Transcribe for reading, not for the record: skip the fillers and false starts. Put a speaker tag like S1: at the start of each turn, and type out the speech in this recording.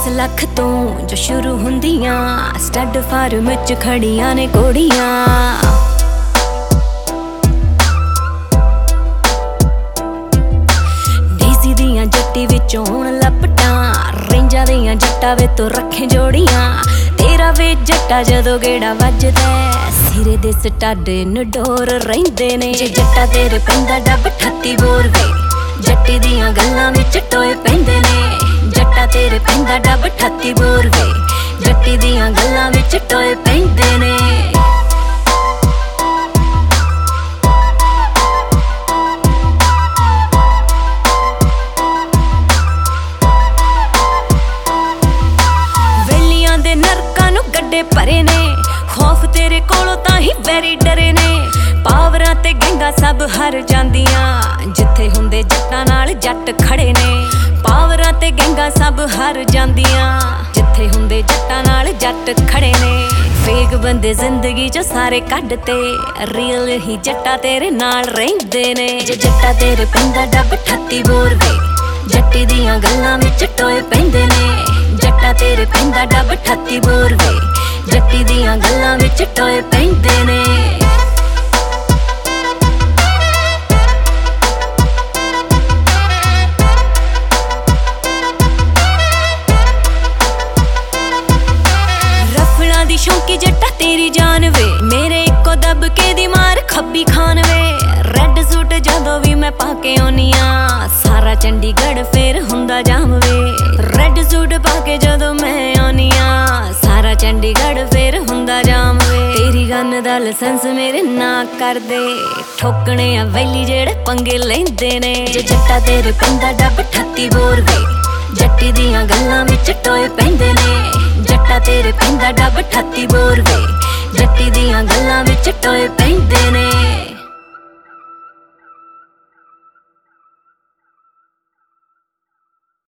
S1: ਲੱਖ ਤੋਂ ਜੋ ਸ਼ੁਰੂ ਹੁੰਦੀਆਂ ਸਟੱਡ ਫਾਰਮ ਚ ਖੜੀਆਂ ਨੇ ਕੋੜੀਆਂ। ਡੀਸੀ ਦੀਆਂ ਜੱਟੀ ਵਿੱਚੋਂ ਹੁਣ ਲਪਟਾਂ ਰੇਂਜਾਂ ਦੀਆਂ ਜੱਟਾਂ ਵੇ ਤੋਂ ਰੱਖੇ ਜੋੜੀਆਂ। ਤੇਰਾ ਵੇ ਜੱਟਾ ਜਦੋਂ ਗੇੜਾ ਵੱਜਦਾ ਸਿਰੇ ਦੇ ਸਟੱਡ ਨਡੋਰ ਰਹਿੰਦੇ ਨੇ। ਜੇ ਜੱਟਾ ਤੇਰੇ ਪੈਂਦਾ ਡੱਬ 38 ਬੋਰ ਵੇ ਜੱਟੀ ਦੀਆਂ ਗੱਲਾਂ ਵਿੱਚ ਟੋਏ ਪੈਂਦੇ ਨੇ। ਜੱਟਾ ਤੇਰੇ ਪੈਂਦਾ ਡੱਬ 38 ਬੋਰ ਵੇ ਜੱਟੀ ਦੀਆਂ ਗੱਲਾਂ ਵਿੱਚ ਟੋਏ ਪੈਂਦੇ ਨੇ। ਵੇਲੀਆਂ ਦੇ ਨਰਕਾਂ ਨੂੰ ਗੱਡੇ ਭਰੇ ਨੇ ਖੌਫ ਤੇਰੇ ਕੋਲੋਂ ਤਾਂ ਹੀ ਵੈਰੀ ਡਰੇ ਨੇ। ਪਾਵਰਾਂ ਤੇ ਗੰਗਾ ਸਭ ਹਰ ਜਾਂਦੀਆਂ ਜਿੱਥੇ ਹੁੰਦੇ ਜੱਟਾਂ ਨਾਲ ਜੱਟ ਖੜੇ ਨੇ। ਪਾਵਰਾਂ ਤੇ ਗੰਗਾ ਸਭ ਹਰ ਜਾਂਦੀਆਂ ਜਿੱਥੇ ਹੁੰਦੇ ਜੱਟਾਂ ਨਾਲ ਜੱਟ ਖੜੇ ਨੇ। ਫੇਕ ਬੰਦੇ ਜ਼ਿੰਦਗੀ ਚ ਸਾਰੇ ਕੱਢ ਤੇ ਰੀਅਲ ਹੀ ਜੱਟਾ ਤੇਰੇ ਨਾਲ ਰਹਿੰਦੇ ਨੇ। ਜੇ ਜੱਟਾ ਤੇਰੇ ਪੈਂਦਾ ਡੱਬ 38 ਬੋਰ ਵੇ ਜੱਟੀ ਦੀਆਂ ਗੱਲਾਂ ਵਿੱਚ ਟੋਏ ਪੈਂਦੇ ਨੇ। ਜੱਟਾ ਤੇਰੇ ਪੈਂਦਾ ਡੱਬ 38 ਬੋਰ ਵੇ ਜੱਟੀ ਦੀਆਂ ਗੱਲਾਂ ਵਿੱਚ ਟੋਏ ਪੈਂਦੇ ਨੇ। ਦੀ ਸ਼ੌਂਕੀ ਜੱਟਾ ਤੇਰੀ ਜਾਨ ਵੇ ਮੇਰੇ ਇੱਕੋ ਦਬਕੇ ਦੀ ਮਾਰ ਖੱਬੀ ਖਾਨ ਵੇ। ਰੈੱਡ ਸੂਟ ਜਦੋਂ ਵੀ ਮੈਂ ਪਾ ਕੇ ਆਉਣੀ ਆ ਸਾਰਾ ਚੰਡੀਗੜ੍ਹ ਫੇਰ ਹੁੰਦਾ ਜਾਮ ਵੇ। ਰੈੱਡ ਸੂਟ ਪਾ ਕੇ ਜਦੋਂ ਮੈਂ ਆਉਣੀ ਆ ਸਾਰਾ ਚੰਡੀਗੜ੍ਹ ਫੇਰ ਹੁੰਦਾ ਜਾਮ ਵੇ। ਤੇਰੀ ਗਨ ਦਾ ਲਾਇਸੈਂਸ ਮੇਰੇ ਨਾਂ ਕਰਦੇ ਠੋਕਣੇ ਆ ਵੈਲੀ ਜਿਹੜੇ ਪੰਗੇ ਲੈਂਦੇ ਨੇ। ਜੇ ਜੱਟਾ ਤੇਰੇ ਪੈਂਦਾ ਡੱਬ 38 ਬੋਰ ਵੇ ਜੱਟੀ ਦੀਆਂ ਗੱਲਾਂ ਵਿੱਚ ਟੋਏ ਪੈਂਦੇ ਨੇ। ਜੱਟਾ ਤੇਰੇ ਪੈਂਦਾ ਡੱਬ 38 ਬੋਰ ਵੇ ਜੱਟੀ ਦੀਆਂ ਗੱਲਾਂ ਵਿੱਚ ਟੋਏ ਪੈਂਦੇ ਨੇ।